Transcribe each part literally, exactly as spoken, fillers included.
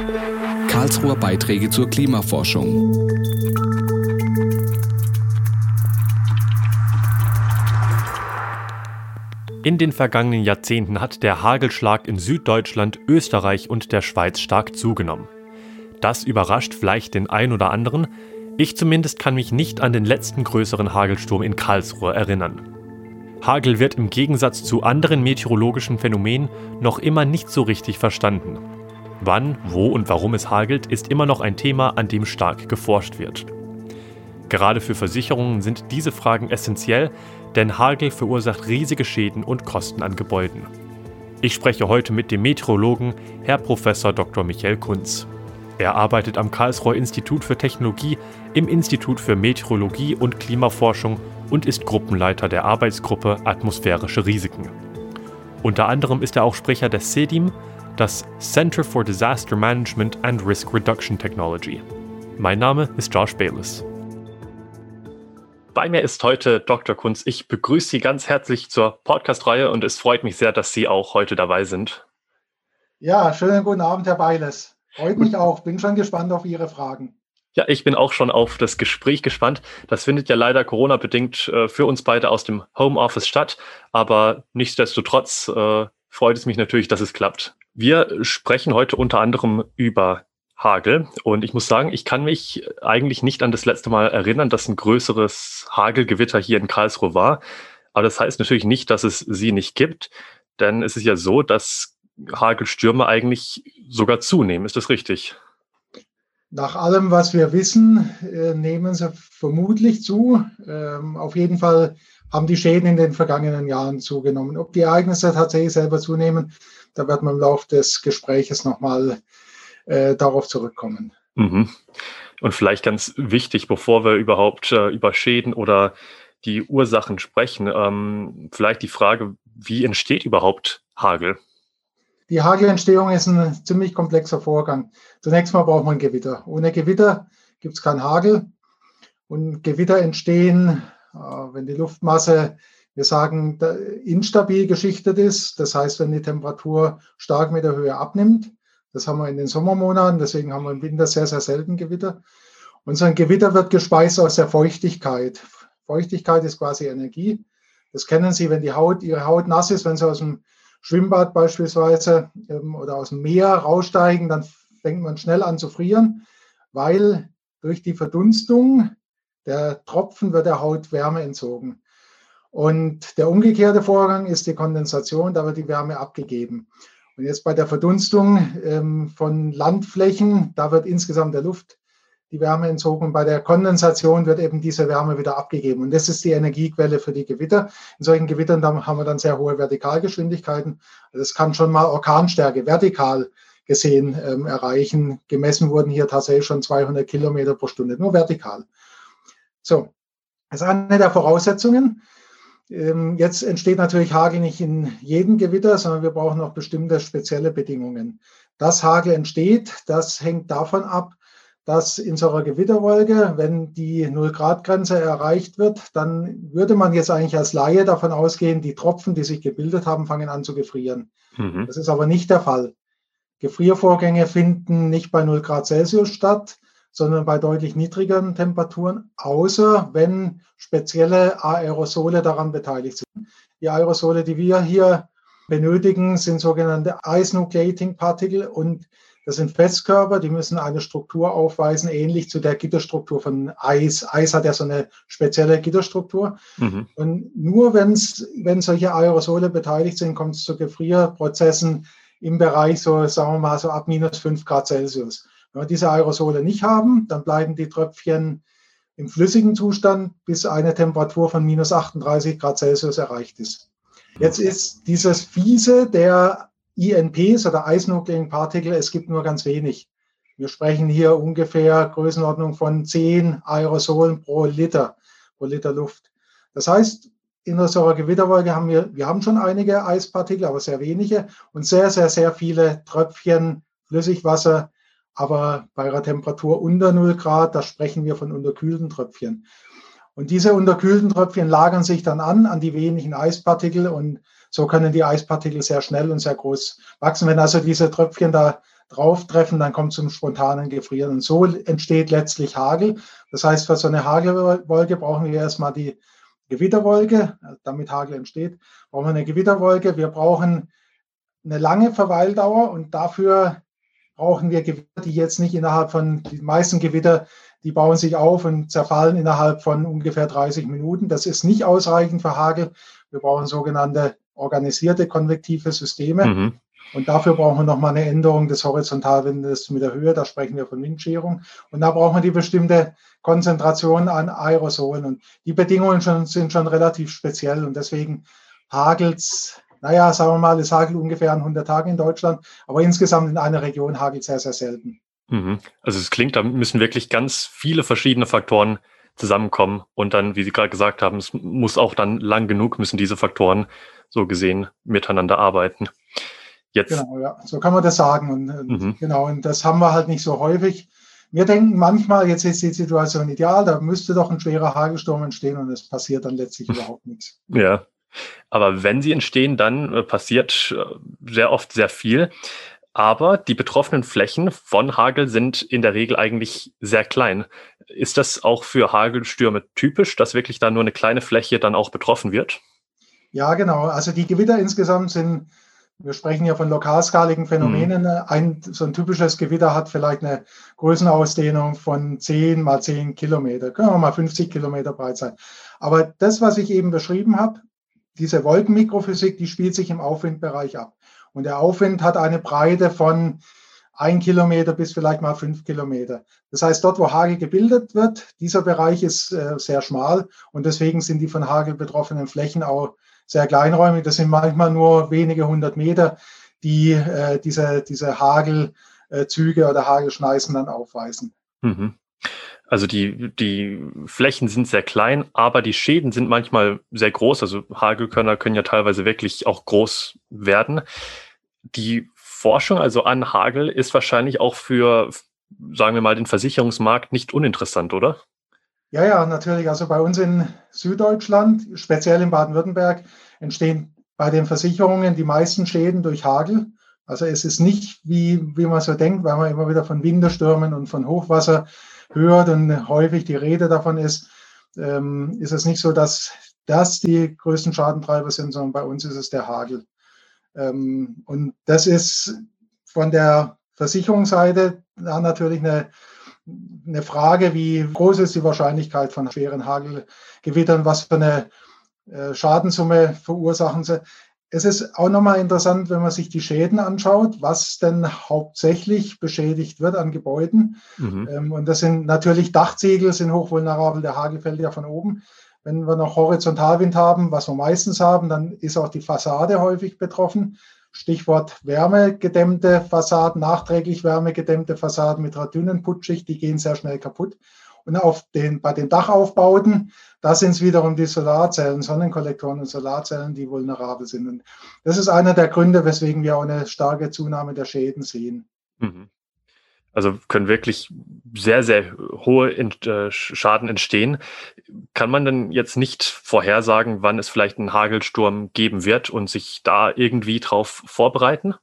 Karlsruher Beiträge zur Klimaforschung. In den vergangenen Jahrzehnten hat der Hagelschlag in Süddeutschland, Österreich und der Schweiz stark zugenommen. Das überrascht vielleicht den einen oder anderen. Ich zumindest kann mich nicht an den letzten größeren Hagelsturm in Karlsruhe erinnern. Hagel wird im Gegensatz zu anderen meteorologischen Phänomenen noch immer nicht so richtig verstanden. Wann, wo und warum es hagelt, ist immer noch ein Thema, an dem stark geforscht wird. Gerade für Versicherungen sind diese Fragen essentiell, denn Hagel verursacht riesige Schäden und Kosten an Gebäuden. Ich spreche heute mit dem Meteorologen Herr Professor Doktor Michael Kunz. Er arbeitet am Karlsruher Institut für Technologie im Institut für Meteorologie und Klimaforschung und ist Gruppenleiter der Arbeitsgruppe Atmosphärische Risiken. Unter anderem ist er auch Sprecher des C E D I M, das Center for Disaster Management and Risk Reduction Technology. Mein Name ist Josh Bayliss. Bei mir ist heute Doktor Kunz. Ich begrüße Sie ganz herzlich zur Podcast-Reihe und es freut mich sehr, dass Sie auch heute dabei sind. Ja, schönen guten Abend, Herr Bayliss. Freut mich auch. Bin schon gespannt auf Ihre Fragen. Ja, ich bin auch schon auf das Gespräch gespannt. Das findet ja leider Corona-bedingt äh, für uns beide aus dem Homeoffice statt, aber nichtsdestotrotz äh, freut es mich natürlich, dass es klappt. Wir sprechen heute unter anderem über Hagel und ich muss sagen, ich kann mich eigentlich nicht an das letzte Mal erinnern, dass ein größeres Hagelgewitter hier in Karlsruhe war, aber das heißt natürlich nicht, dass es sie nicht gibt, denn es ist ja so, dass Hagelstürme eigentlich sogar zunehmen. Ist das richtig? Nach allem, was wir wissen, äh, nehmen sie vermutlich zu. Ähm, auf jeden Fall haben die Schäden in den vergangenen Jahren zugenommen. Ob die Ereignisse tatsächlich selber zunehmen, da wird man im Laufe des Gespräches nochmal äh, darauf zurückkommen. Mhm. Und vielleicht ganz wichtig, bevor wir überhaupt äh, über Schäden oder die Ursachen sprechen, ähm, vielleicht die Frage, wie entsteht überhaupt Hagel? Die Hagelentstehung ist ein ziemlich komplexer Vorgang. Zunächst mal braucht man Gewitter. Ohne Gewitter gibt es keinen Hagel. Und Gewitter entstehen, wenn die Luftmasse, wir sagen, instabil geschichtet ist. Das heißt, wenn die Temperatur stark mit der Höhe abnimmt. Das haben wir in den Sommermonaten, deswegen haben wir im Winter sehr, sehr selten Gewitter. Und so ein Gewitter wird gespeist aus der Feuchtigkeit. Feuchtigkeit ist quasi Energie. Das kennen Sie, wenn die Haut, Ihre Haut nass ist, wenn Sie aus dem Schwimmbad beispielsweise ähm, oder aus dem Meer raussteigen, dann fängt man schnell an zu frieren, weil durch die Verdunstung der Tropfen wird der Haut Wärme entzogen. Und der umgekehrte Vorgang ist die Kondensation, da wird die Wärme abgegeben. Und jetzt bei der Verdunstung ähm, von Landflächen, da wird insgesamt der Luft die Wärme entzogen. Und bei der Kondensation wird eben diese Wärme wieder abgegeben. Und das ist die Energiequelle für die Gewitter. In solchen Gewittern dann haben wir dann sehr hohe Vertikalgeschwindigkeiten. Also das kann schon mal Orkanstärke vertikal gesehen ähm, erreichen. Gemessen wurden hier tatsächlich schon zweihundert Kilometer pro Stunde, nur vertikal. So, das ist eine der Voraussetzungen. Ähm, jetzt entsteht natürlich Hagel nicht in jedem Gewitter, sondern wir brauchen noch bestimmte spezielle Bedingungen. Dass Hagel entsteht, das hängt davon ab, dass in so einer Gewitterwolke, wenn die Null-Grad-Grenze erreicht wird, dann würde man jetzt eigentlich als Laie davon ausgehen, die Tropfen, die sich gebildet haben, fangen an zu gefrieren. Mhm. Das ist aber nicht der Fall. Gefriervorgänge finden nicht bei null Grad Celsius statt, sondern bei deutlich niedrigeren Temperaturen, außer wenn spezielle Aerosole daran beteiligt sind. Die Aerosole, die wir hier benötigen, sind sogenannte Ice-Nucleating-Partikel und das sind Festkörper, die müssen eine Struktur aufweisen, ähnlich zu der Gitterstruktur von Eis. Eis hat ja so eine spezielle Gitterstruktur. Mhm. Und nur wenn's, wenn solche Aerosole beteiligt sind, kommt es zu Gefrierprozessen im Bereich so, sagen wir mal, so ab minus fünf Grad Celsius. Wenn wir diese Aerosole nicht haben, dann bleiben die Tröpfchen im flüssigen Zustand, bis eine Temperatur von minus achtunddreißig Grad Celsius erreicht ist. Jetzt ist dieses Fiese der I N Ps oder Ice-Nucleating-Partikel, es gibt nur ganz wenig. Wir sprechen hier ungefähr Größenordnung von zehn Aerosolen pro Liter, pro Liter Luft. Das heißt, in so einer Gewitterwolke haben wir, wir haben schon einige Eispartikel, aber sehr wenige und sehr, sehr, sehr viele Tröpfchen Flüssigwasser, aber bei einer Temperatur unter null Grad, da sprechen wir von unterkühlten Tröpfchen. Und diese unterkühlten Tröpfchen lagern sich dann an, an die wenigen Eispartikel und so können die Eispartikel sehr schnell und sehr groß wachsen. Wenn also diese Tröpfchen da drauf treffen, dann kommt es zum spontanen Gefrieren. Und so entsteht letztlich Hagel. Das heißt, für so eine Hagelwolke brauchen wir erstmal die Gewitterwolke, damit Hagel entsteht, brauchen wir eine Gewitterwolke. Wir brauchen eine lange Verweildauer und dafür brauchen wir Gewitter, die jetzt nicht innerhalb von, die meisten Gewitter, die bauen sich auf und zerfallen innerhalb von ungefähr dreißig Minuten. Das ist nicht ausreichend für Hagel. Wir brauchen sogenannte organisierte konvektive Systeme. Mhm. Und dafür brauchen wir nochmal eine Änderung des Horizontalwindes mit der Höhe. Da sprechen wir von Windscherung. Und da brauchen wir die bestimmte Konzentration an Aerosolen. Und die Bedingungen schon, sind schon relativ speziell. Und deswegen hagelt's, naja, sagen wir mal, es hagelt ungefähr an hundert Tagen in Deutschland. Aber insgesamt in einer Region hagelt sehr, sehr selten. Mhm. Also es klingt, da müssen wirklich ganz viele verschiedene Faktoren zusammenkommen. Und dann, wie Sie gerade gesagt haben, es muss auch dann lang genug, müssen diese Faktoren so gesehen miteinander arbeiten. Jetzt. Genau, ja, so kann man das sagen. Und, mhm. Genau, und das haben wir halt nicht so häufig. Wir denken manchmal, jetzt ist die Situation ideal, da müsste doch ein schwerer Hagelsturm entstehen und es passiert dann letztlich überhaupt nichts. Ja, aber wenn sie entstehen, dann äh, passiert äh, sehr oft sehr viel. Aber die betroffenen Flächen von Hagel sind in der Regel eigentlich sehr klein. Ist das auch für Hagelstürme typisch, dass wirklich da nur eine kleine Fläche dann auch betroffen wird? Ja, genau. Also die Gewitter insgesamt sind, wir sprechen ja von lokalskaligen Phänomenen. Mhm. Ein, so ein typisches Gewitter hat vielleicht eine Größenausdehnung von zehn mal zehn Kilometer. Können wir mal fünfzig Kilometer breit sein. Aber das, was ich eben beschrieben habe, diese Wolkenmikrophysik, die spielt sich im Aufwindbereich ab. Und der Aufwind hat eine Breite von ein Kilometer bis vielleicht mal fünf Kilometer. Das heißt, dort, wo Hagel gebildet wird, dieser Bereich ist äh, sehr schmal. Und deswegen sind die von Hagel betroffenen Flächen auch sehr kleinräumig. Das sind manchmal nur wenige hundert Meter, die äh, diese, diese Hagelzüge oder Hagelschneisen dann aufweisen. Mhm. Also die, die Flächen sind sehr klein, aber die Schäden sind manchmal sehr groß. Also Hagelkörner können ja teilweise wirklich auch groß werden. Die Forschung also an Hagel ist wahrscheinlich auch für, sagen wir mal, den Versicherungsmarkt nicht uninteressant, oder? Ja, ja, natürlich. Also bei uns in Süddeutschland, speziell in Baden-Württemberg, entstehen bei den Versicherungen die meisten Schäden durch Hagel. Also es ist nicht, wie, wie man so denkt, weil man immer wieder von Winterstürmen und von Hochwasser hört und häufig die Rede davon ist, ähm, ist es nicht so, dass das die größten Schadentreiber sind, sondern bei uns ist es der Hagel. Ähm, und das ist von der Versicherungsseite da natürlich eine Eine Frage, wie groß ist die Wahrscheinlichkeit von schweren Hagelgewittern, was für eine äh, Schadenssumme verursachen sie. Es ist auch nochmal interessant, wenn man sich die Schäden anschaut, was denn hauptsächlich beschädigt wird an Gebäuden. Mhm. Ähm, und das sind natürlich Dachziegel, sind hochvulnerabel, der Hagel fällt ja von oben. Wenn wir noch Horizontalwind haben, was wir meistens haben, dann ist auch die Fassade häufig betroffen. Stichwort wärmegedämmte Fassaden, nachträglich wärmegedämmte Fassaden mit einer dünnen Putzschicht, die gehen sehr schnell kaputt. Und auf den, bei den Dachaufbauten, da sind es wiederum die Solarzellen, Sonnenkollektoren und Solarzellen, die vulnerabel sind. Und das ist einer der Gründe, weswegen wir auch eine starke Zunahme der Schäden sehen. Mhm. Also können wirklich sehr, sehr hohe Schaden entstehen. Kann man denn jetzt nicht vorhersagen, wann es vielleicht einen Hagelsturm geben wird und sich da irgendwie drauf vorbereiten?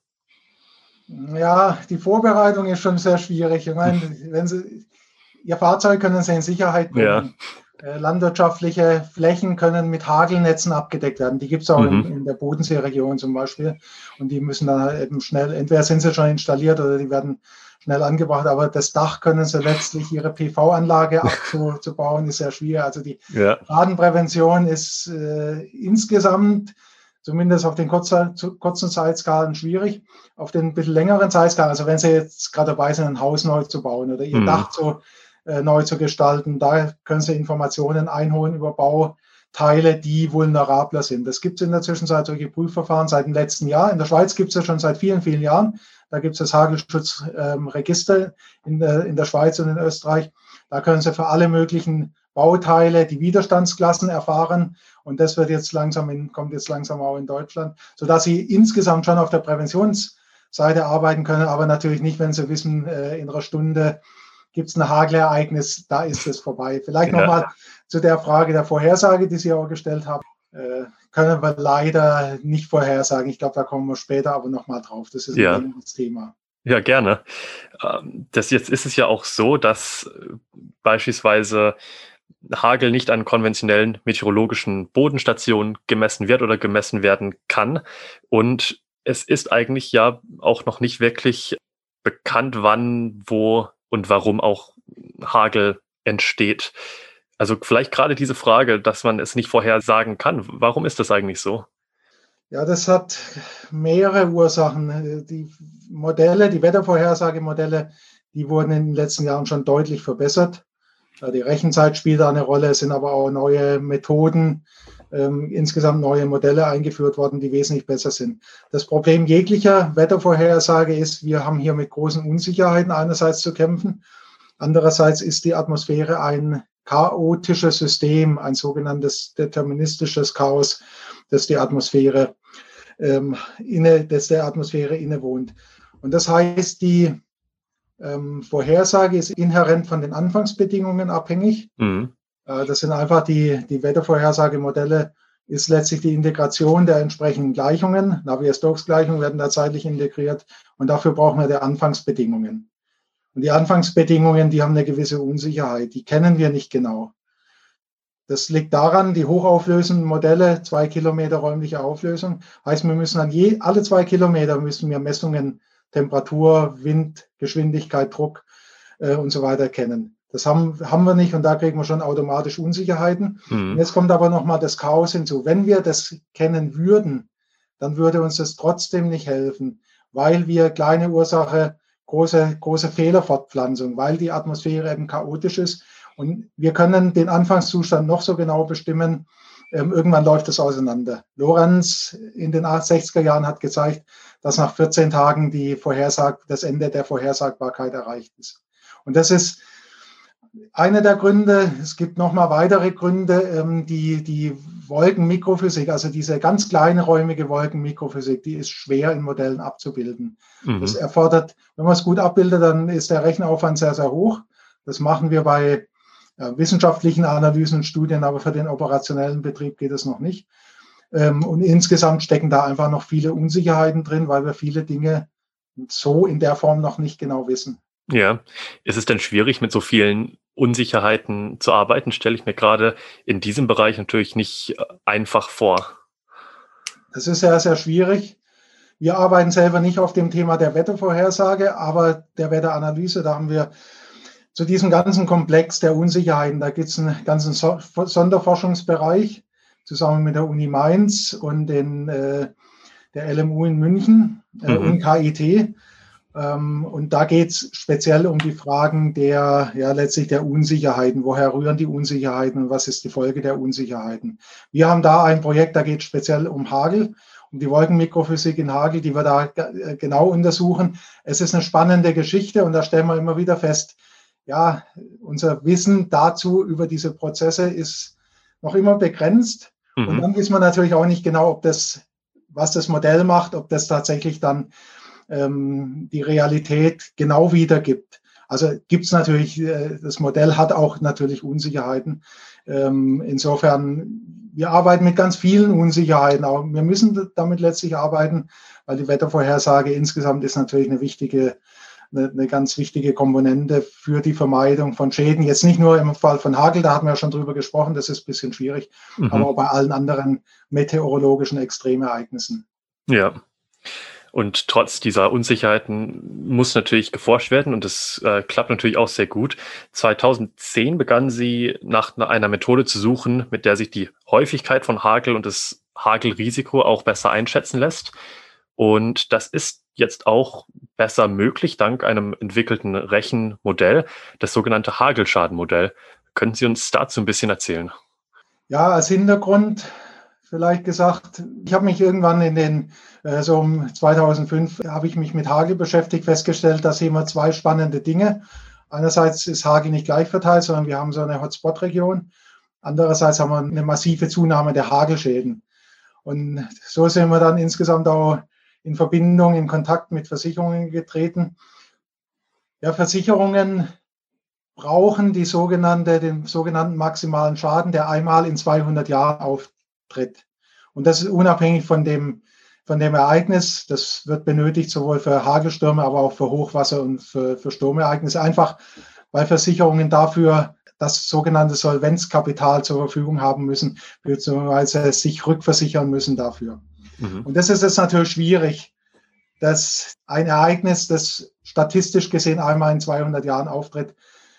Ja, die Vorbereitung ist schon sehr schwierig. Ich meine, wenn Sie, Ihr Fahrzeug können Sie in Sicherheit bringen. Ja. Landwirtschaftliche Flächen können mit Hagelnetzen abgedeckt werden. Die gibt es auch mhm. in, in der Bodenseeregion zum Beispiel. Und die müssen dann halt eben schnell, entweder sind sie schon installiert oder die werden schnell angebracht. Aber das Dach können sie letztlich, ihre P V-Anlage abzubauen, ist sehr schwierig. Also die ja. Schadenprävention ist äh, insgesamt, zumindest auf den kurzen, kurzen Zeitskalen, schwierig. Auf den ein bisschen längeren Zeitskalen, also wenn Sie jetzt gerade dabei sind, ein Haus neu zu bauen oder Ihr mhm. Dach zu äh, neu zu gestalten, da können Sie Informationen einholen über Bauteile, die vulnerabler sind. Das gibt es in der Zwischenzeit, solche Prüfverfahren seit dem letzten Jahr. In der Schweiz gibt es ja schon seit vielen, vielen Jahren. Da gibt es das Hagelschutzregister ähm, in, der, in der Schweiz und in Österreich. Da können Sie für alle möglichen Bauteile die Widerstandsklassen erfahren. Und das wird jetzt langsam in, kommt jetzt langsam auch in Deutschland, sodass Sie insgesamt schon auf der Präventionsseite arbeiten können, aber natürlich nicht, wenn Sie wissen, äh, in einer Stunde gibt es ein Hagelereignis, da ist es vorbei. Vielleicht ja. nochmal zu der Frage der Vorhersage, die Sie auch gestellt haben. Äh, können wir leider nicht vorhersagen. Ich glaube, da kommen wir später aber nochmal drauf. Das ist ein ja. längeres Thema. Ja, gerne. Ähm, das jetzt ist es ja auch so, dass äh, beispielsweise Hagel nicht an konventionellen meteorologischen Bodenstationen gemessen wird oder gemessen werden kann. Und es ist eigentlich ja auch noch nicht wirklich bekannt, wann, wo und warum auch Hagel entsteht. Also vielleicht gerade diese Frage, dass man es nicht vorhersagen kann. Warum ist das eigentlich so? Ja, das hat mehrere Ursachen. Die Modelle, die Wettervorhersagemodelle, die wurden in den letzten Jahren schon deutlich verbessert. Die Rechenzeit spielt da eine Rolle, es sind aber auch neue Methoden, ähm, insgesamt neue Modelle eingeführt worden, die wesentlich besser sind. Das Problem jeglicher Wettervorhersage ist, wir haben hier mit großen Unsicherheiten einerseits zu kämpfen. Andererseits ist die Atmosphäre ein chaotisches System, ein sogenanntes deterministisches Chaos, das die Atmosphäre ähm, inne, das der Atmosphäre innewohnt. Und das heißt, die ähm, Vorhersage ist inhärent von den Anfangsbedingungen abhängig. Mhm. Äh, das sind einfach die, die Wettervorhersagemodelle, ist letztlich die Integration der entsprechenden Gleichungen. Navier-Stokes-Gleichungen werden da zeitlich integriert und dafür brauchen wir die Anfangsbedingungen. Und die Anfangsbedingungen, die haben eine gewisse Unsicherheit, die kennen wir nicht genau. Das liegt daran, die hochauflösenden Modelle, zwei Kilometer räumliche Auflösung, heißt, wir müssen an je, alle zwei Kilometer müssen wir Messungen, Temperatur, Wind, Geschwindigkeit, Druck äh, und so weiter kennen. Das haben, haben wir nicht und da kriegen wir schon automatisch Unsicherheiten. Mhm. Und jetzt kommt aber nochmal das Chaos hinzu. Wenn wir das kennen würden, dann würde uns das trotzdem nicht helfen, weil wir kleine Ursache, große, große Fehlerfortpflanzung, weil die Atmosphäre eben chaotisch ist. Und wir können den Anfangszustand noch so genau bestimmen. Ähm, irgendwann läuft es auseinander. Lorenz in den sechziger Jahren hat gezeigt, dass nach vierzehn Tagen die Vorhersag, das Ende der Vorhersagbarkeit erreicht ist. Und das ist einer der Gründe. Es gibt noch mal weitere Gründe, ähm, die, die Wolkenmikrophysik, also diese ganz kleine räumige Wolkenmikrophysik, die ist schwer in Modellen abzubilden. Mhm. Das erfordert, wenn man es gut abbildet, dann ist der Rechenaufwand sehr, sehr hoch. Das machen wir bei ja, wissenschaftlichen Analysen und Studien, aber für den operationellen Betrieb geht es noch nicht. Ähm, und insgesamt stecken da einfach noch viele Unsicherheiten drin, weil wir viele Dinge so in der Form noch nicht genau wissen. Ja, ist es denn schwierig, mit so vielen Unsicherheiten zu arbeiten? Stelle ich mir gerade in diesem Bereich natürlich nicht äh, einfach vor. Das ist sehr, sehr schwierig. Wir arbeiten selber nicht auf dem Thema der Wettervorhersage, aber der Wetteranalyse, da haben wir zu diesem ganzen Komplex der Unsicherheiten, da gibt es einen ganzen so Sonderforschungsbereich zusammen mit der Uni Mainz und den, äh, der L M U in München äh, Mhm. und K I T. Ähm, und da geht es speziell um die Fragen der, ja, letztlich der Unsicherheiten. Woher rühren die Unsicherheiten und was ist die Folge der Unsicherheiten? Wir haben da ein Projekt, da geht es speziell um Hagel, um die Wolkenmikrophysik in Hagel, die wir da g- genau untersuchen. Es ist eine spannende Geschichte und da stellen wir immer wieder fest, ja, unser Wissen dazu über diese Prozesse ist noch immer begrenzt. Und Mhm. dann wissen wir natürlich auch nicht genau, ob das, was das Modell macht, ob das tatsächlich dann ähm, die Realität genau wiedergibt. Also gibt es natürlich, äh, das Modell hat auch natürlich Unsicherheiten. Ähm, insofern, wir arbeiten mit ganz vielen Unsicherheiten. Auch wir müssen damit letztlich arbeiten, weil die Wettervorhersage insgesamt ist natürlich eine wichtige eine, eine ganz wichtige Komponente für die Vermeidung von Schäden. Jetzt nicht nur im Fall von Hagel, da hatten wir ja schon drüber gesprochen, das ist ein bisschen schwierig, Mhm. aber auch bei allen anderen meteorologischen Extremereignissen. Ja. Und trotz dieser Unsicherheiten muss natürlich geforscht werden und das äh, klappt natürlich auch sehr gut. zweitausendzehn begannen sie nach einer Methode zu suchen, mit der sich die Häufigkeit von Hagel und das Hagelrisiko auch besser einschätzen lässt. Und das ist jetzt auch besser möglich dank einem entwickelten Rechenmodell, das sogenannte Hagelschadenmodell. Können Sie uns dazu ein bisschen erzählen? Ja, als Hintergrund vielleicht gesagt, ich habe mich irgendwann in den, äh, so um zweitausendfünf, habe ich mich mit Hagel beschäftigt, festgestellt, da sehen wir zwei spannende Dinge. Einerseits ist Hagel nicht gleich verteilt, sondern wir haben so eine Hotspot-Region. Andererseits haben wir eine massive Zunahme der Hagelschäden. Und so sind wir dann insgesamt auch in Verbindung, in Kontakt mit Versicherungen getreten. Ja, Versicherungen brauchen die sogenannte, den sogenannten maximalen Schaden, der einmal in zweihundert Jahren auftritt. Und das ist unabhängig von dem von dem Ereignis. Das wird benötigt sowohl für Hagelstürme, aber auch für Hochwasser und für, für Sturmereignisse. Einfach, weil Versicherungen dafür das sogenannte Solvenzkapital zur Verfügung haben müssen, beziehungsweise sich rückversichern müssen dafür. Mhm. Und das ist jetzt natürlich schwierig, dass ein Ereignis, das statistisch gesehen einmal in zweihundert Jahren auftritt,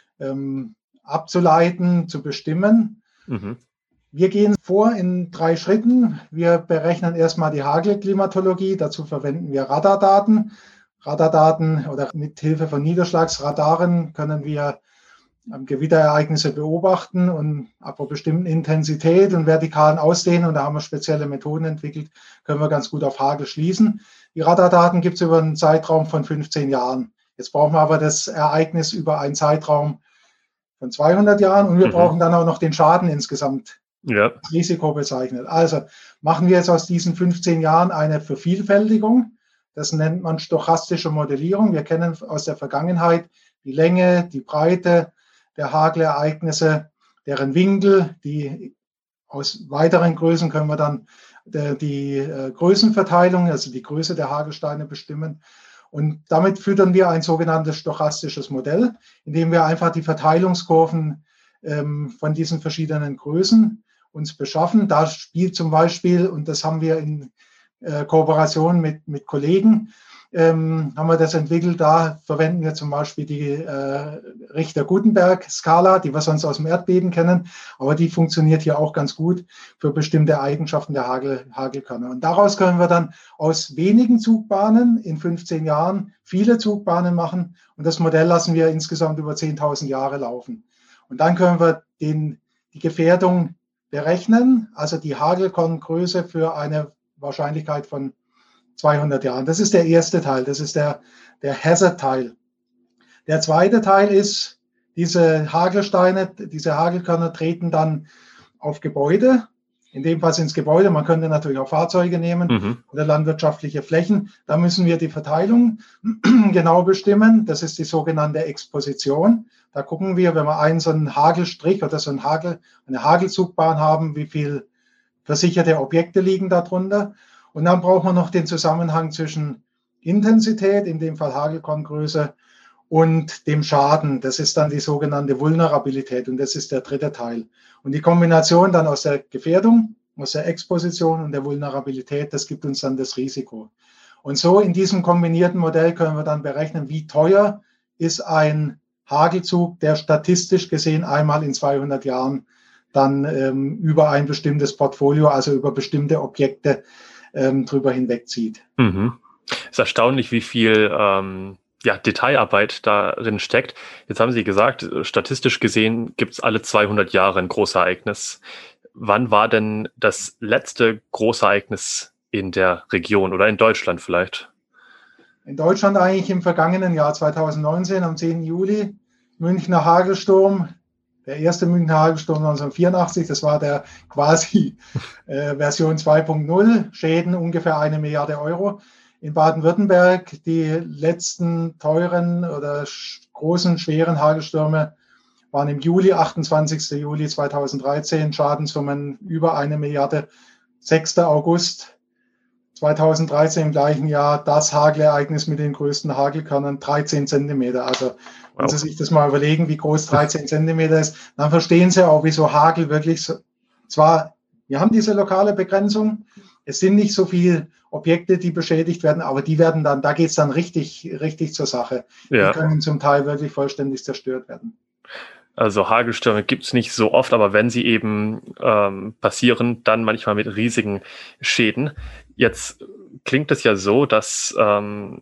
ähm, abzuleiten, zu bestimmen. Mhm. Wir gehen vor in drei Schritten. Wir berechnen erstmal die Hagelklimatologie. Dazu verwenden wir Radardaten. Radardaten oder mit Hilfe von Niederschlagsradaren können wir Gewitterereignisse beobachten und ab einer bestimmten Intensität und vertikalen Ausdehnung, und da haben wir spezielle Methoden entwickelt, können wir ganz gut auf Hagel schließen. Die Radardaten gibt es über einen Zeitraum von fünfzehn Jahren. Jetzt brauchen wir aber das Ereignis über einen Zeitraum von zweihundert Jahren und wir mhm. brauchen dann auch noch den Schaden insgesamt, ja. Das Risiko bezeichnet. Also machen wir jetzt aus diesen fünfzehn Jahren eine Vervielfältigung. Das nennt man stochastische Modellierung. Wir kennen aus der Vergangenheit die Länge, die Breite der Hagelereignisse, deren Winkel, die aus weiteren Größen können wir dann die, die äh, Größenverteilung, also die Größe der Hagelsteine bestimmen. Und damit füttern wir ein sogenanntes stochastisches Modell, in dem wir einfach die Verteilungskurven ähm, von diesen verschiedenen Größen uns beschaffen. Da spielt zum Beispiel, und das haben wir in äh, Kooperation mit, mit Kollegen, Ähm, haben wir das entwickelt. Da verwenden wir zum Beispiel die äh, Richter-Gutenberg-Skala, die wir sonst aus dem Erdbeben kennen, aber die funktioniert hier auch ganz gut für bestimmte Eigenschaften der Hagel, Hagelkörner. Und daraus können wir dann aus wenigen Zugbahnen in fünfzehn Jahren viele Zugbahnen machen und das Modell lassen wir insgesamt über zehntausend Jahre laufen. Und dann können wir den, die Gefährdung berechnen, also die Hagelkorngröße für eine Wahrscheinlichkeit von zweihundert Jahren. Das ist der erste Teil, das ist der, der Hazard-Teil. Der zweite Teil ist, diese Hagelsteine, diese Hagelkörner treten dann auf Gebäude, in dem Fall ins Gebäude, man könnte natürlich auch Fahrzeuge nehmen mhm. oder landwirtschaftliche Flächen. Da müssen wir die Verteilung genau bestimmen. Das ist die sogenannte Exposition. Da gucken wir, wenn wir einen so einen Hagelstrich oder so einen Hagel, eine Hagelzugbahn haben, wie viel versicherte Objekte liegen darunter. Und dann braucht man noch den Zusammenhang zwischen Intensität, in dem Fall Hagelkorngröße, und dem Schaden. Das ist dann die sogenannte Vulnerabilität und das ist der dritte Teil. Und die Kombination dann aus der Gefährdung, aus der Exposition und der Vulnerabilität, das gibt uns dann das Risiko. Und so in diesem kombinierten Modell können wir dann berechnen, wie teuer ist ein Hagelzug, der statistisch gesehen einmal in zweihundert Jahren dann ähm, über ein bestimmtes Portfolio, also über bestimmte Objekte ähm, drüber hinwegzieht. Mhm. Es ist erstaunlich, wie viel ähm, ja, Detailarbeit darin steckt. Jetzt haben Sie gesagt, statistisch gesehen gibt es alle zweihundert Jahre ein Großereignis. Wann war denn das letzte Großereignis in der Region oder in Deutschland vielleicht? In Deutschland eigentlich im vergangenen Jahr zweitausendneunzehn, am zehnten Juli, Münchner Hagelsturm. Der erste Münchner Hagelsturm neunzehnhundertvierundachtzig, das war der quasi äh, Version zwei Punkt null, Schäden ungefähr eine Milliarde Euro. In Baden-Württemberg die letzten teuren oder großen, schweren Hagelstürme waren im Juli, achtundzwanzigsten Juli zweitausenddreizehn, Schadenssummen über eine Milliarde. sechster August zweitausenddreizehn, im gleichen Jahr, das Hagelereignis mit den größten Hagelkörnern, dreizehn Zentimeter. Also wenn Sie sich das mal überlegen, wie groß dreizehn Zentimeter ist, dann verstehen Sie auch, wieso Hagel wirklich so, zwar, wir haben diese lokale Begrenzung, es sind nicht so viele Objekte, die beschädigt werden, aber die werden dann, da geht es dann richtig, richtig zur Sache. Ja. Die können zum Teil wirklich vollständig zerstört werden. Also Hagelstürme gibt es nicht so oft, aber wenn sie eben ähm, passieren, dann manchmal mit riesigen Schäden. Jetzt klingt es ja so, dass ähm,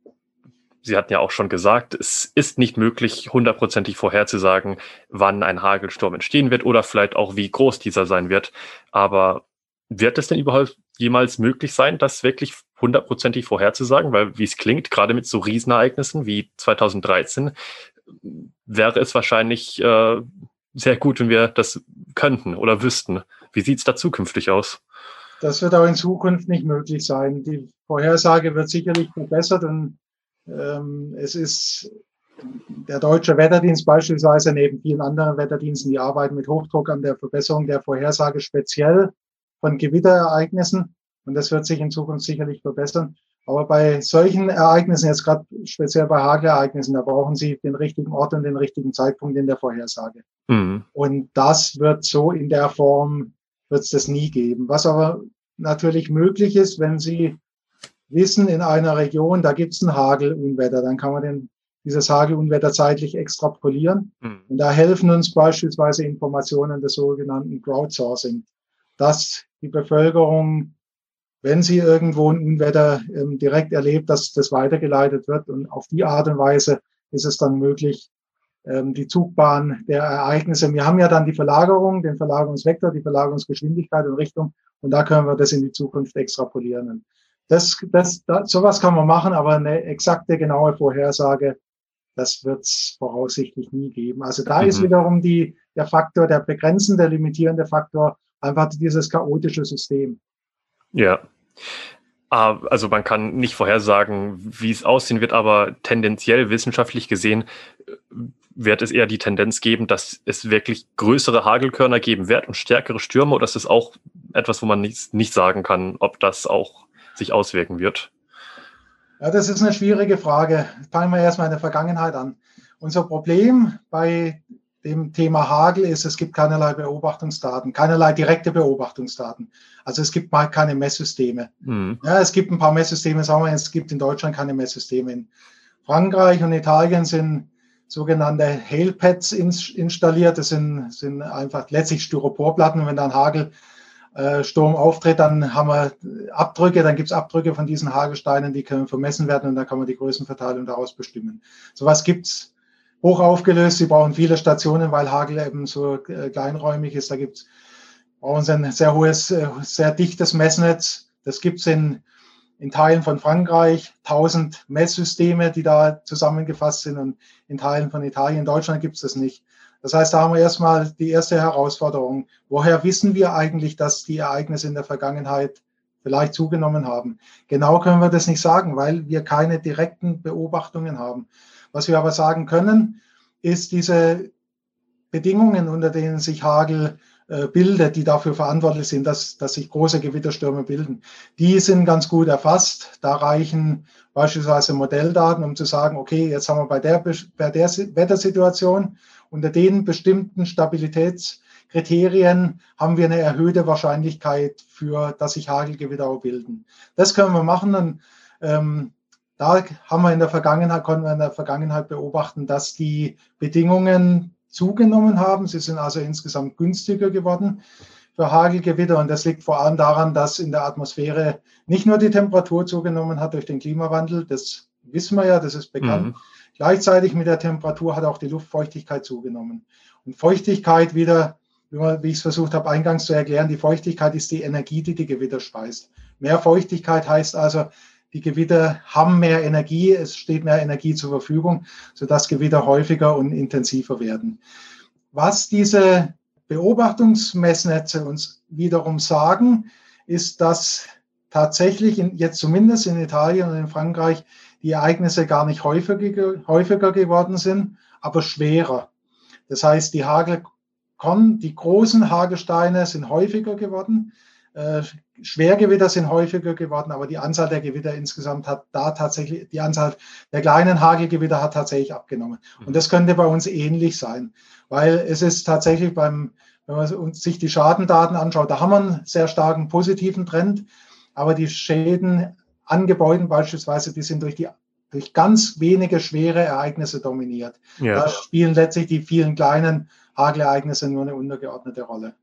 Sie hatten ja auch schon gesagt, es ist nicht möglich, hundertprozentig vorherzusagen, wann ein Hagelsturm entstehen wird oder vielleicht auch, wie groß dieser sein wird. Aber wird es denn überhaupt jemals möglich sein, das wirklich hundertprozentig vorherzusagen? Weil, wie es klingt, gerade mit so Riesenereignissen wie zweitausenddreizehn, wäre es wahrscheinlich äh, sehr gut, wenn wir das könnten oder wüssten. Wie sieht es da zukünftig aus? Das wird auch in Zukunft nicht möglich sein. Die Vorhersage wird sicherlich verbessert und ähm, es ist der Deutsche Wetterdienst beispielsweise neben vielen anderen Wetterdiensten, die arbeiten mit Hochdruck an der Verbesserung der Vorhersage speziell von Gewitterereignissen. und das wird sich in Zukunft sicherlich verbessern. Aber bei solchen Ereignissen, jetzt gerade speziell bei Hagelereignissen, da brauchen Sie den richtigen Ort und den richtigen Zeitpunkt in der Vorhersage. Mhm. Und das wird so in der Form, wird es das nie geben. Was aber natürlich möglich ist, wenn Sie wissen, in einer Region, da gibt es ein Hagelunwetter, dann kann man den, dieses Hagelunwetter zeitlich extrapolieren. Mhm. Und da helfen uns beispielsweise Informationen des sogenannten Crowdsourcing, dass die Bevölkerung, wenn sie irgendwo ein Unwetter ähm, direkt erlebt, dass das weitergeleitet wird. Und auf die Art und Weise ist es dann möglich, ähm, die Zugbahn der Ereignisse. Wir haben ja dann die Verlagerung, den Verlagerungsvektor, die Verlagerungsgeschwindigkeit und Richtung. Und da können wir das in die Zukunft extrapolieren. Das, das, das, sowas kann man machen, aber eine exakte, genaue Vorhersage, das wird es voraussichtlich nie geben. Also da mhm. ist wiederum die, der Faktor, der begrenzende, limitierende Faktor, einfach dieses chaotische System. Ja, also man kann nicht vorhersagen, wie es aussehen wird, aber tendenziell wissenschaftlich gesehen wird es eher die Tendenz geben, dass es wirklich größere Hagelkörner geben wird und stärkere Stürme, oder ist das auch etwas, wo man nicht, nicht sagen kann, ob das auch sich auswirken wird? Ja, das ist eine schwierige Frage. Fangen wir erstmal in der Vergangenheit an. Unser Problem bei dem Thema Hagel ist, es gibt keinerlei Beobachtungsdaten, keinerlei direkte Beobachtungsdaten. Also es gibt mal keine Messsysteme. Mhm. Ja, es gibt ein paar Messsysteme, sagen wir, es gibt in Deutschland keine Messsysteme. In Frankreich und Italien sind sogenannte Hailpads installiert. Das sind, sind einfach letztlich Styroporplatten. Und wenn da ein Hagelsturm auftritt, dann haben wir Abdrücke, dann gibt es Abdrücke von diesen Hagelsteinen, die können vermessen werden und dann kann man die Größenverteilung daraus bestimmen. Sowas gibt's hoch aufgelöst. Sie brauchen viele Stationen, weil Hagel eben so äh, kleinräumig ist. Da gibt's, brauchen Sie ein sehr hohes, äh, sehr dichtes Messnetz. Das gibt's in, in Teilen von Frankreich. Tausend Messsysteme, die da zusammengefasst sind. Und in Teilen von Italien, in Deutschland gibt's das nicht. Das heißt, da haben wir erstmal die erste Herausforderung. Woher wissen wir eigentlich, dass die Ereignisse in der Vergangenheit vielleicht zugenommen haben? Genau können wir das nicht sagen, weil wir keine direkten Beobachtungen haben. Was wir aber sagen können, ist diese Bedingungen, unter denen sich Hagel äh, bildet, die dafür verantwortlich sind, dass, dass sich große Gewitterstürme bilden. Die sind ganz gut erfasst. Da reichen beispielsweise Modelldaten, um zu sagen, okay, jetzt haben wir bei der, bei der Wettersituation unter den bestimmten Stabilitätskriterien haben wir eine erhöhte Wahrscheinlichkeit für, dass sich Hagelgewitter auch bilden. Das können wir machen und ähm, da haben wir in der Vergangenheit, konnten wir in der Vergangenheit beobachten, dass die Bedingungen zugenommen haben. Sie sind also insgesamt günstiger geworden für Hagelgewitter. Und das liegt vor allem daran, dass in der Atmosphäre nicht nur die Temperatur zugenommen hat durch den Klimawandel, das wissen wir ja, das ist bekannt. Mhm. Gleichzeitig mit der Temperatur hat auch die Luftfeuchtigkeit zugenommen. Und Feuchtigkeit wieder, wie ich es versucht habe, eingangs zu erklären, die Feuchtigkeit ist die Energie, die die Gewitter speist. Mehr Feuchtigkeit heißt also, die Gewitter haben mehr Energie, es steht mehr Energie zur Verfügung, sodass Gewitter häufiger und intensiver werden. Was diese Beobachtungsmessnetze uns wiederum sagen, ist, dass tatsächlich in, jetzt zumindest in Italien und in Frankreich die Ereignisse gar nicht häufiger, häufiger geworden sind, aber schwerer. Das heißt, die Hagelkorn, die großen Hagelsteine sind häufiger geworden. Äh, Schwergewitter sind häufiger geworden, aber die Anzahl der Gewitter insgesamt hat da tatsächlich, die Anzahl der kleinen Hagelgewitter hat tatsächlich abgenommen. Und das könnte bei uns ähnlich sein, weil es ist tatsächlich beim, wenn man sich die Schadendaten anschaut, da haben wir einen sehr starken positiven Trend, aber die Schäden an Gebäuden beispielsweise, die sind durch die durch ganz wenige schwere Ereignisse dominiert. Ja. Da spielen letztlich die vielen kleinen Hagelereignisse nur eine untergeordnete Rolle.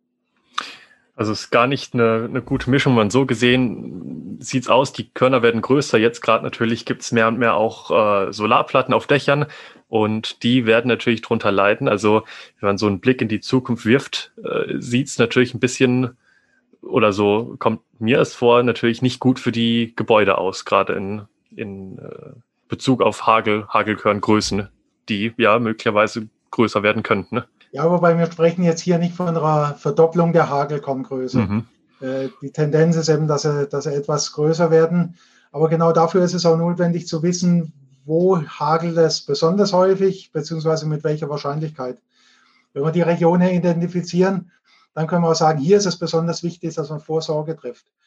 Also es ist gar nicht eine, eine gute Mischung. Man so gesehen sieht es aus, die Körner werden größer. Jetzt gerade natürlich gibt es mehr und mehr auch äh, Solarplatten auf Dächern und die werden natürlich drunter leiden. Also wenn man so einen Blick in die Zukunft wirft, äh, sieht es natürlich ein bisschen, oder so kommt mir es vor, natürlich nicht gut für die Gebäude aus, gerade in, in äh, Bezug auf Hagel, Hagelkörngrößen, die ja möglicherweise größer werden könnten. Ne? Ja, wobei wir sprechen jetzt hier nicht von einer Verdopplung der Hagelkorngröße. Mhm. Äh, die Tendenz ist eben, dass sie, dass sie etwas größer werden. Aber genau dafür ist es auch notwendig zu wissen, wo hagelt es besonders häufig, beziehungsweise mit welcher Wahrscheinlichkeit. Wenn wir die Regionen identifizieren, dann können wir auch sagen, hier ist es besonders wichtig, dass man Vorsorge trifft.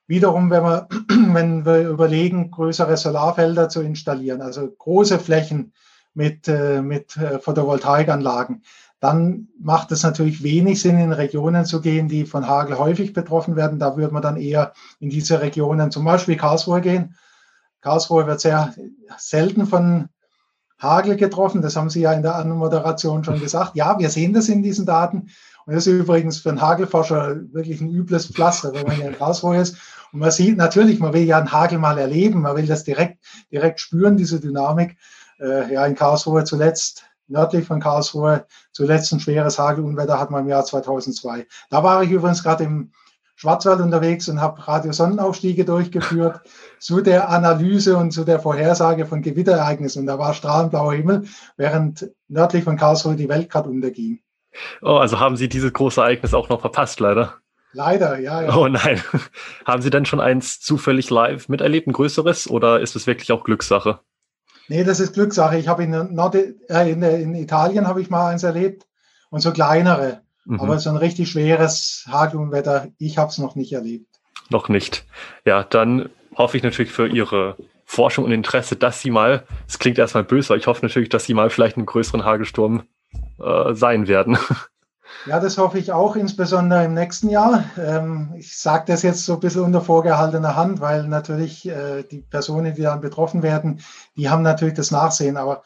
Wiederum, wenn wir, wenn wir überlegen, größere Solarfelder zu installieren, also große Flächen mit, mit Photovoltaikanlagen, dann macht es natürlich wenig Sinn, in Regionen zu gehen, die von Hagel häufig betroffen werden. Da würde man dann eher in diese Regionen, zum Beispiel Karlsruhe, gehen. Karlsruhe wird sehr selten von Hagel getroffen. Das haben Sie ja in der Anmoderation schon gesagt. Ja, wir sehen das in diesen Daten. Und das ist übrigens für einen Hagelforscher wirklich ein übles Pflaster, wenn man hier in Karlsruhe ist. Und man sieht natürlich, man will ja einen Hagel mal erleben. Man will das direkt, direkt spüren, diese Dynamik. Äh, ja, in Karlsruhe zuletzt, nördlich von Karlsruhe, zuletzt ein schweres Hagelunwetter hatten wir im Jahr zweitausendzwei. Da war ich übrigens gerade im Schwarzwald unterwegs und habe Radiosonnenaufstiege durchgeführt zu der Analyse und zu der Vorhersage von Gewitterereignissen. Und da war strahlend blauer Himmel, während nördlich von Karlsruhe die Welt gerade unterging. Oh, also haben Sie dieses große Ereignis auch noch verpasst, leider? Leider, ja, ja. Oh nein. Haben Sie denn schon eins zufällig live miterlebt, ein größeres, oder ist es wirklich auch Glückssache? Nee, das ist Glückssache. Ich habe in, Nord äh, in, in Italien habe ich mal eins erlebt und so kleinere. Mhm. Aber so ein richtig schweres Hagelunwetter, ich habe es noch nicht erlebt. Noch nicht. Ja, dann hoffe ich natürlich für Ihre Forschung und Interesse, dass Sie mal, es klingt erstmal böse, aber ich hoffe natürlich, dass Sie mal vielleicht einen größeren Hagelsturm äh, sein werden. Ja, das hoffe ich auch, insbesondere im nächsten Jahr. Ähm, ich sage das jetzt so ein bisschen unter vorgehaltener Hand, weil natürlich äh, die Personen, die dann betroffen werden, die haben natürlich das Nachsehen. Aber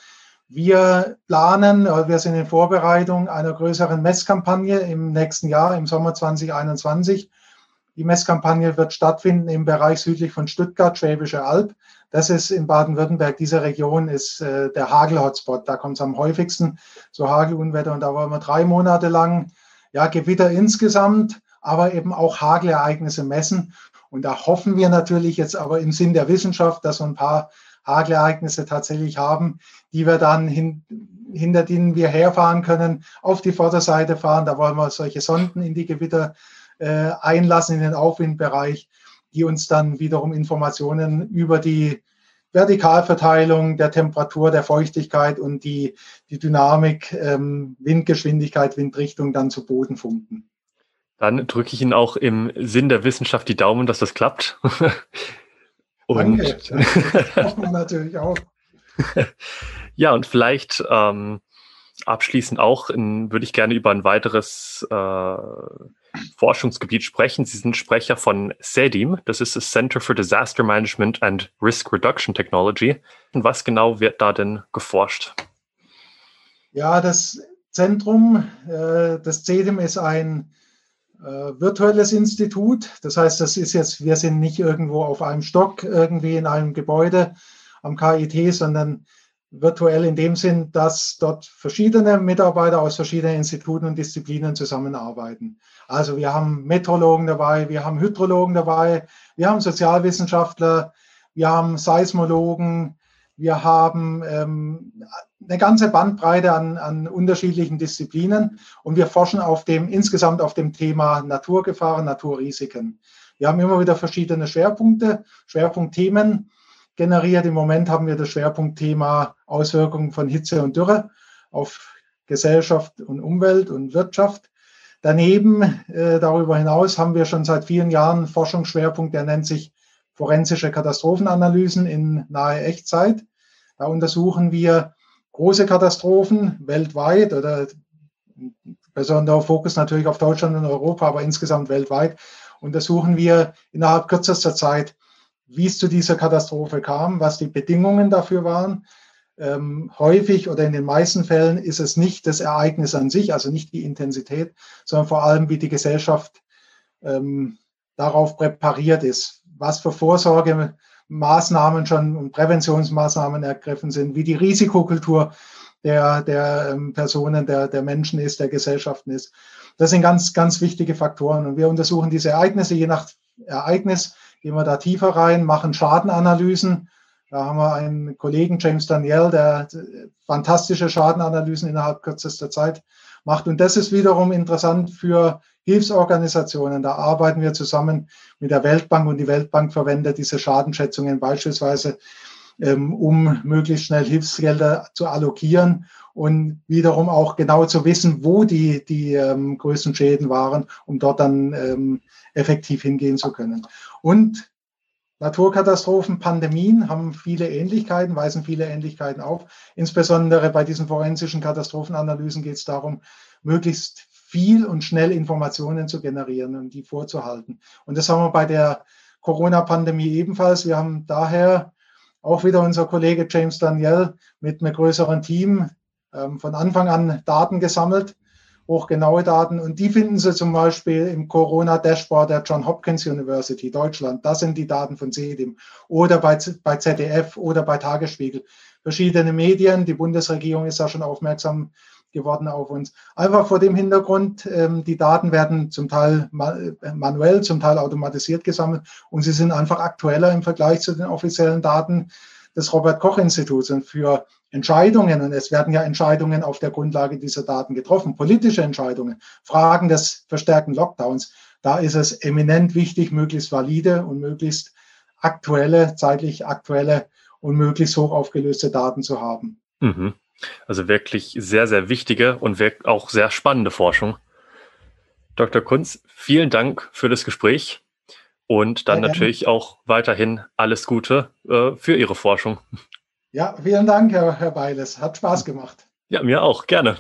wir planen, wir sind in Vorbereitung einer größeren Messkampagne im nächsten Jahr, im Sommer zwanzig einundzwanzig. Die Messkampagne wird stattfinden im Bereich südlich von Stuttgart, Schwäbische Alb. Das ist in Baden-Württemberg, diese Region ist äh, der Hagel-Hotspot. Da kommt es am häufigsten zu Hagelunwetter und da wollen wir drei Monate lang ja, Gewitter insgesamt, aber eben auch Hagelereignisse messen. Und da hoffen wir natürlich jetzt aber im Sinn der Wissenschaft, dass wir ein paar Hagelereignisse tatsächlich haben, die wir dann hin, hinter denen wir herfahren können, auf die Vorderseite fahren. Da wollen wir solche Sonden in die Gewitter äh, einlassen, in den Aufwindbereich, die uns dann wiederum Informationen über die Vertikalverteilung der Temperatur, der Feuchtigkeit und die, die Dynamik, ähm, Windgeschwindigkeit, Windrichtung dann zu Boden funken. Dann drücke ich Ihnen auch im Sinn der Wissenschaft die Daumen, dass das klappt. Und Danke, das hoffen wir natürlich auch. Ja, und vielleicht ähm, abschließend auch in, würde ich gerne über ein weiteres äh, Forschungsgebiet sprechen. Sie sind Sprecher von CEDIM, das ist das Center for Disaster Management and Risk Reduction Technology. Und was genau wird da denn geforscht? Ja, das Zentrum, äh, das CEDIM ist ein äh, virtuelles Institut. Das heißt, das ist jetzt, wir sind nicht irgendwo auf einem Stock, irgendwie in einem Gebäude am K I T, sondern virtuell in dem Sinn, dass dort verschiedene Mitarbeiter aus verschiedenen Instituten und Disziplinen zusammenarbeiten. Also wir haben Meteorologen dabei, wir haben Hydrologen dabei, wir haben Sozialwissenschaftler, wir haben Seismologen, wir haben ähm, eine ganze Bandbreite an, an unterschiedlichen Disziplinen und wir forschen auf dem, insgesamt auf dem Thema Naturgefahren, Naturrisiken. Wir haben immer wieder verschiedene Schwerpunkte, Schwerpunktthemen generiert. Im Moment haben wir das Schwerpunktthema Auswirkungen von Hitze und Dürre auf Gesellschaft und Umwelt und Wirtschaft. Daneben, äh, darüber hinaus, haben wir schon seit vielen Jahren einen Forschungsschwerpunkt, der nennt sich forensische Katastrophenanalysen in nahe Echtzeit. Da untersuchen wir große Katastrophen weltweit oder besonderer Fokus natürlich auf Deutschland und Europa, aber insgesamt weltweit untersuchen wir innerhalb kürzester Zeit, wie es zu dieser Katastrophe kam, was die Bedingungen dafür waren. Ähm, häufig oder in den meisten Fällen ist es nicht das Ereignis an sich, also nicht die Intensität, sondern vor allem, wie die Gesellschaft ähm, darauf präpariert ist, was für Vorsorgemaßnahmen schon und Präventionsmaßnahmen ergriffen sind, wie die Risikokultur der, der ähm, Personen, der, der Menschen ist, der Gesellschaften ist. Das sind ganz, ganz wichtige Faktoren. Und wir untersuchen diese Ereignisse, je nach Ereignis gehen wir da tiefer rein, machen Schadenanalysen. Da haben wir einen Kollegen, James Daniel, der fantastische Schadenanalysen innerhalb kürzester Zeit macht. Und das ist wiederum interessant für Hilfsorganisationen. Da arbeiten wir zusammen mit der Weltbank und die Weltbank verwendet diese Schadenschätzungen beispielsweise ähm, um möglichst schnell Hilfsgelder zu allokieren und wiederum auch genau zu wissen, wo die, die ähm, größten Schäden waren, um dort dann ähm, effektiv hingehen zu können. Und Naturkatastrophen, Pandemien haben viele Ähnlichkeiten, weisen viele Ähnlichkeiten auf. Insbesondere bei diesen forensischen Katastrophenanalysen geht es darum, möglichst viel und schnell Informationen zu generieren und die vorzuhalten. Und das haben wir bei der Corona-Pandemie ebenfalls. Wir haben daher auch wieder unser Kollege James Daniel mit einem größeren Team ähm, von Anfang an Daten gesammelt, hochgenaue Daten. Und die finden Sie zum Beispiel im Corona-Dashboard der Johns Hopkins University Deutschland. Das sind die Daten von C E D I M. Oder bei, bei Z D F oder bei Tagesspiegel. Verschiedene Medien, die Bundesregierung ist da schon aufmerksam geworden auf uns. Einfach vor dem Hintergrund, ähm, die Daten werden zum Teil manuell, zum Teil automatisiert gesammelt und sie sind einfach aktueller im Vergleich zu den offiziellen Daten des Robert-Koch-Instituts. Und für Entscheidungen, und es werden ja Entscheidungen auf der Grundlage dieser Daten getroffen, politische Entscheidungen, Fragen des verstärkten Lockdowns, da ist es eminent wichtig, möglichst valide und möglichst aktuelle, zeitlich aktuelle und möglichst hoch aufgelöste Daten zu haben. Mhm. Also wirklich sehr, sehr wichtige und auch sehr spannende Forschung. Doktor Kunz, vielen Dank für das Gespräch und dann ja, natürlich auch weiterhin alles Gute äh, für Ihre Forschung. Ja, vielen Dank, Herr, Herr Beiles. Hat Spaß gemacht. Ja, mir auch. Gerne.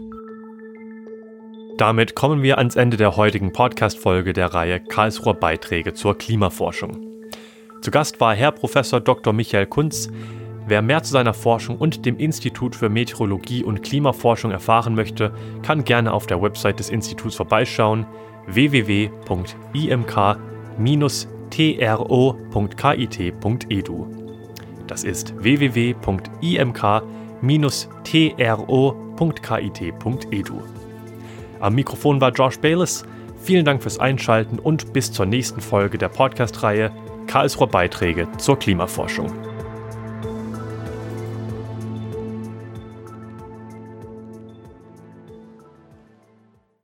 Damit kommen wir ans Ende der heutigen Podcast-Folge der Reihe Karlsruher Beiträge zur Klimaforschung. Zu Gast war Herr Professor Doktor Michael Kunz. Wer mehr zu seiner Forschung und dem Institut für Meteorologie und Klimaforschung erfahren möchte, kann gerne auf der Website des Instituts vorbeischauen: w w w punkt i m k bindestrich t r o punkt k i t punkt e d u. Das ist w w w punkt i m k bindestrich t r o punkt k i t punkt e d u. Am Mikrofon war Josh Bayliss. Vielen Dank fürs Einschalten und bis zur nächsten Folge der Podcast-Reihe Karlsruher Beiträge zur Klimaforschung.